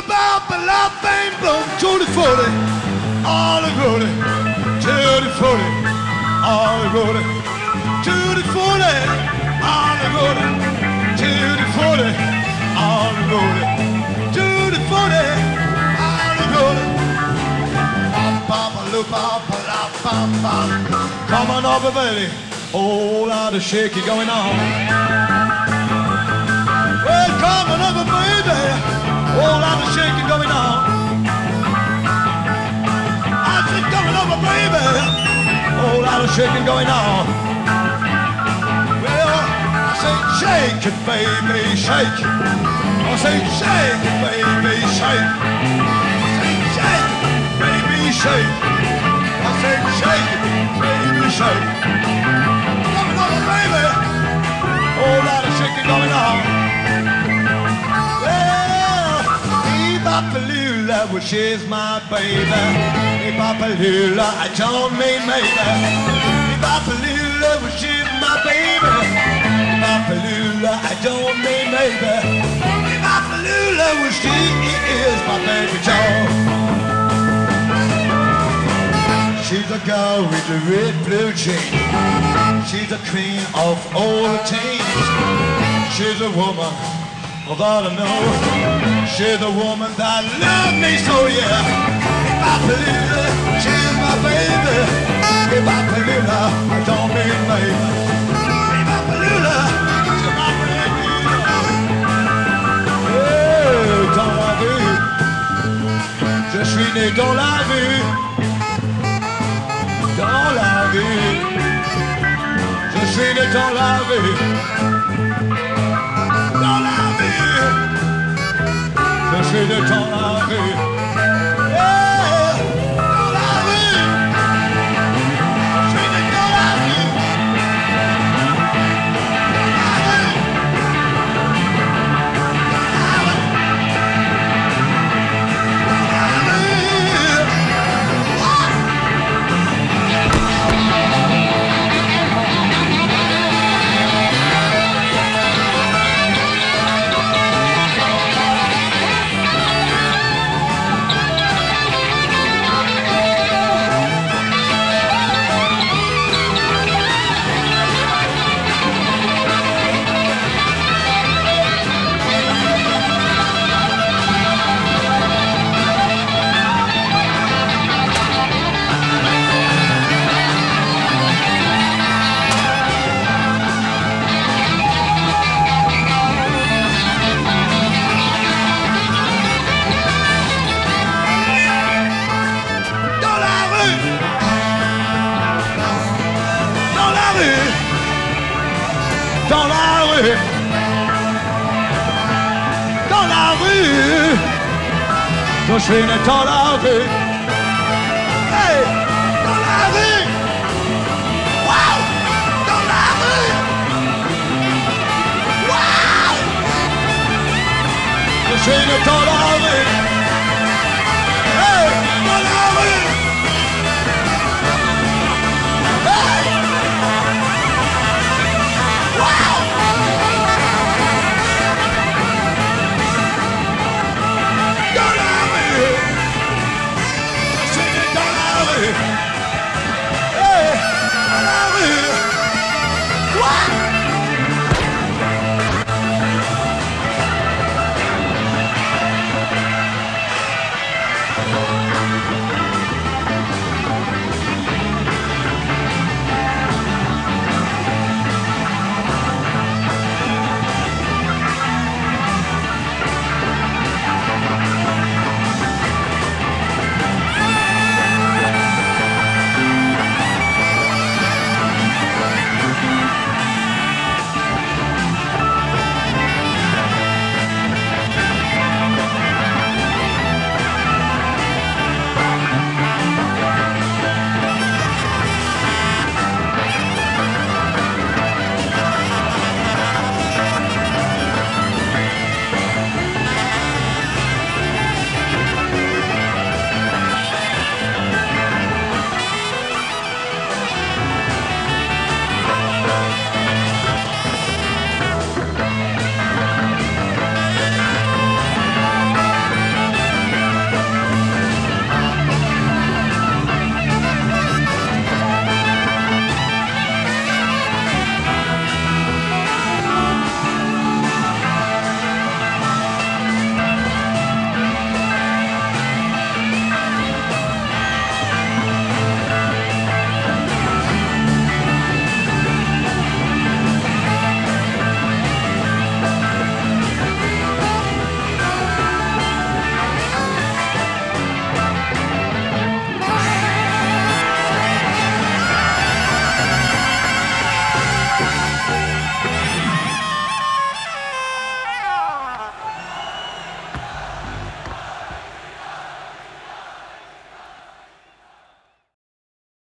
bop, a la bang, boom, tutti frutti, all the frutti, tutti frutti, all the frutti, tutti frutti, all the frutti, tutti frutti, all the frutti, tutti frutti, all the frutti. Come on over, baby. Whole lot of shaking going on. Well, come on over, baby. Whole lot of shaking going on. I said, coming over, baby. Whole lot of shaking going on. Well, I say, shake it, baby, shake. I say, shake it, baby, shake. I say, shake it, baby, shake. I said, shake it, baby, shake. Coming over, baby. Whole lot of shaking going on. Well, Bop-a-lula, well, she's my baby. Bop-a-lula, I don't mean maybe. Bop-a-lula, well, she's my baby. Bop-a-lula, I don't mean maybe. Bop-a-lula, well, she is my baby Joe. She's a girl with a red blue chain. She's a queen of all the teens. She's a woman that I know. She's a woman that loves me so, yeah. Bop-a-lula, she's my baby. Bop-a-lula, I don't mean maybe. Bop-a-lula, she's my baby. Hey, dans la rue, je suis né dans la rue. Dans la rue, je suis né dans la rue. Dans la rue, je suis né dans la rue. Yeah, dans la rue, je suis né dans la rue. Dans la rue, dans la rue, je suis né dans la rue. Hey, dans la rue, wow, dans la rue, wow, je suis né dans la rue.